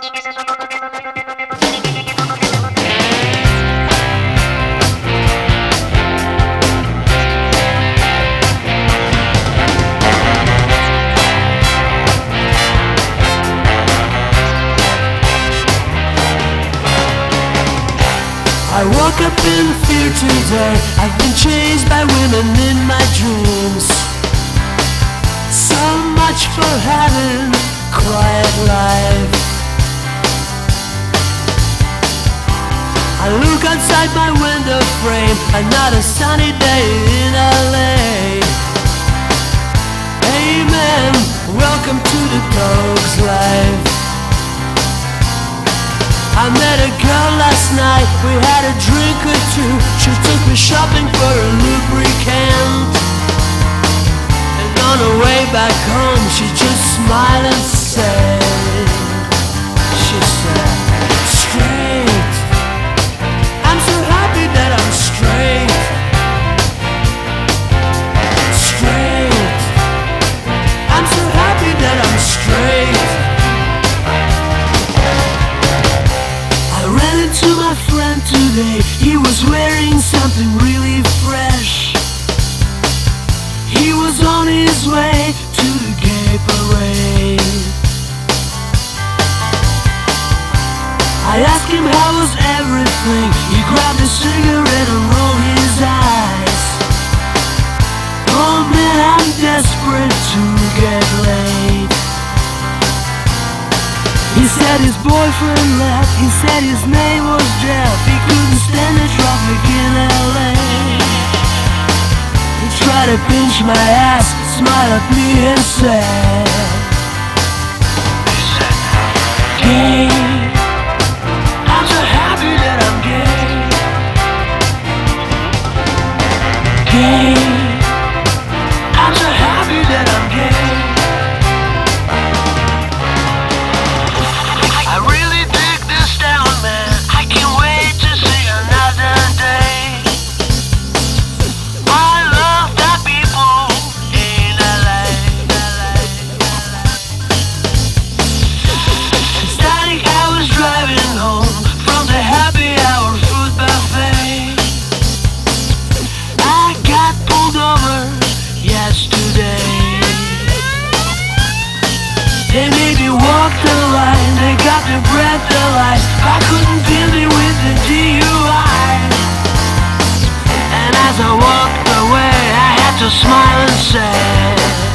I woke up in fear today. I've been chased by women in my dreams. So much for having a quiet life. I look outside my window frame, another sunny day in LA. Amen, welcome to the dog's life. I met a girl last night, we had a drink or two. She took me shopping for a lubricant. And on her way back home, she just smiled and said, she said, straight. I'm so happy that I'm straight. Straight. I'm so happy that I'm straight. To my friend today, he was wearing something really fresh. He was on his way to the gay parade. I asked him how was everything. He grabbed a cigarette and rolled his eyes. Oh man, I'm desperate to get laid. He said his boyfriend left, he said his name was Jeff. He couldn't stand the traffic in LA. He tried to pinch my ass, smile at me and said, gay. I'm so happy that I'm gay. Gay. I'm so happy that I'm gay. They made me walk the line, they got me breathalyzed. I couldn't deal me with the DUI. And as I walked away, I had to smile and say,